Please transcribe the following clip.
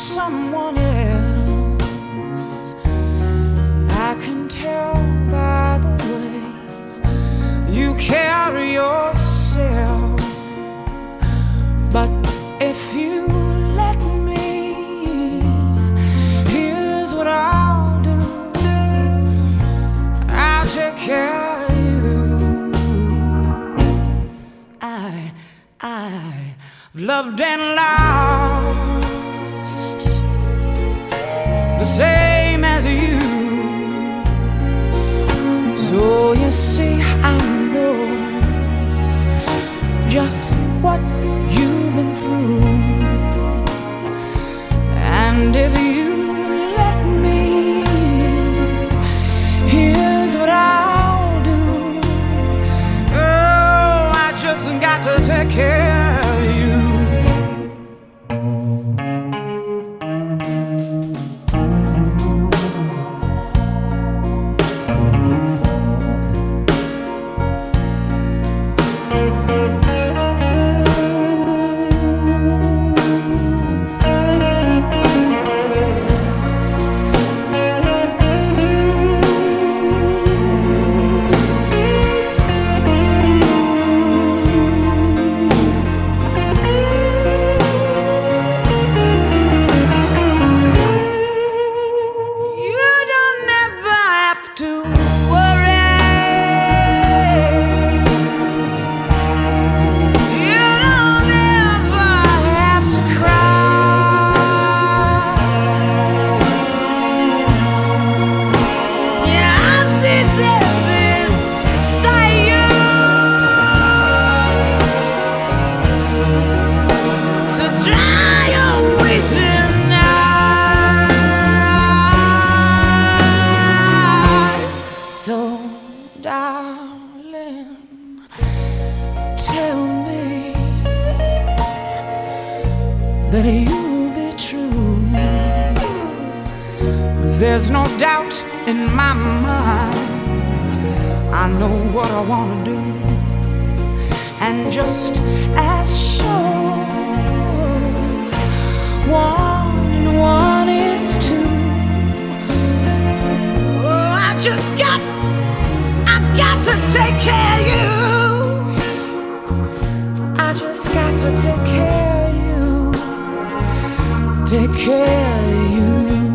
someone else. I can tell by the way you carry yourself. But if you let me, here's what I'll do. I'll take care of you. I've loved and lost the same as you. So you see, I know just what you've been through. And if you let me, here's what I'll do. Oh, I just got to take care of you. Darling, tell me that you'll be true, 'cause there's no doubt in my mind. I know what I wanna do, and just as sure, one and one is two. Oh, I got to take care of you. I just got to take care of you. Take care of you.